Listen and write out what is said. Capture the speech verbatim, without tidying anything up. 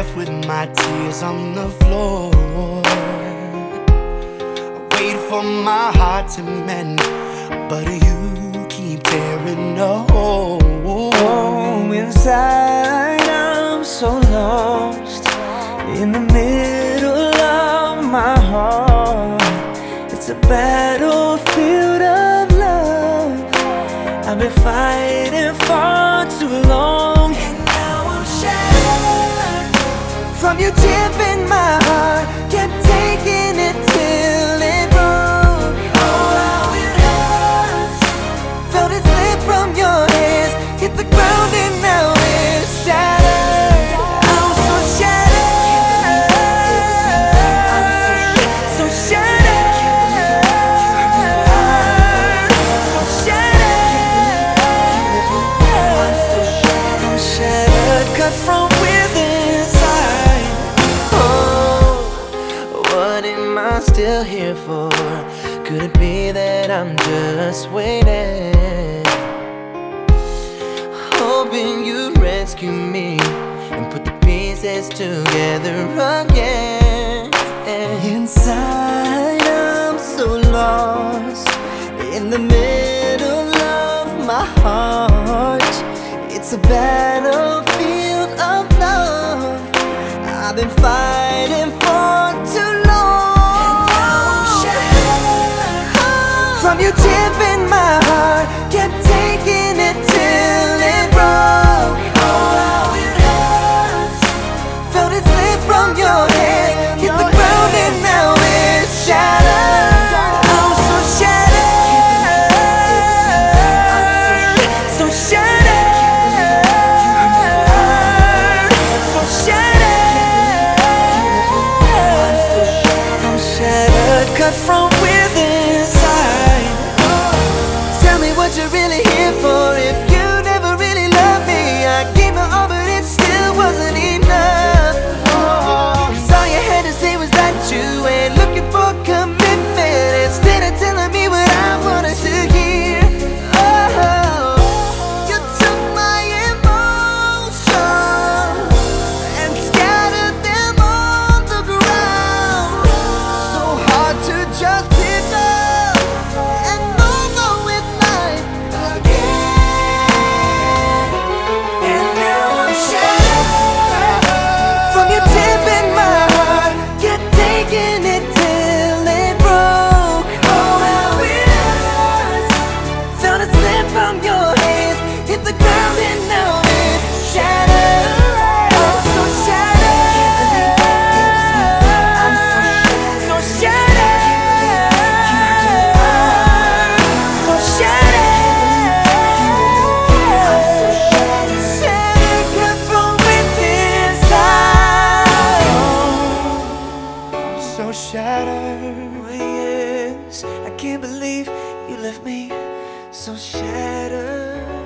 left with my tears on the floor. I wait for my heart to mend, but you keep tearing a hole. Oh, inside I'm so lost, in the middle of my heart. It's a battlefield of love I've been fighting for too long. And now I'm shattered from you tipping my heart. Kept taking it till it broke. Oh, how it hurts. Felt it slip from your hands, hit the ground and now it's shattered. I'm so shattered, so shattered, so shattered. I'm shattered, cut from within inside. Oh, what am I still here for? Could it be that I'm just waiting, hoping you'd rescue me and put the pieces together again? Inside I'm so lost, in the middle of my heart. It's a battlefield of love I've been fighting for too long. And now I'm shattered from you tipping my heart. Kept taking it till it broke. Oh, how it hurts. Felt it slip from your hands, hit the ground and now it's shattered. I'm so shattered, so shattered, so shattered. I'm shattered, cut from within inside. Tell me what you're really here for. If you never really loved me, I gave my all but it still wasn't enough. Cause all you had to say was that you ain't looking for commitment, instead of telling me what I wanted to hear. Oh, you took my emotions and scattered them on the ground. So hard to just pick up and move on with life again. And now I'm shattered from you tipping my heart. Kept taking it till it broke. Oh, how it hurts. Felt it slip from your hands, hit the ground and now it's shattered. I'm so shattered, so shattered, so shattered, shattered, cut from within inside. I'm so shattered. Oh, yes, I can't believe you left me so shattered.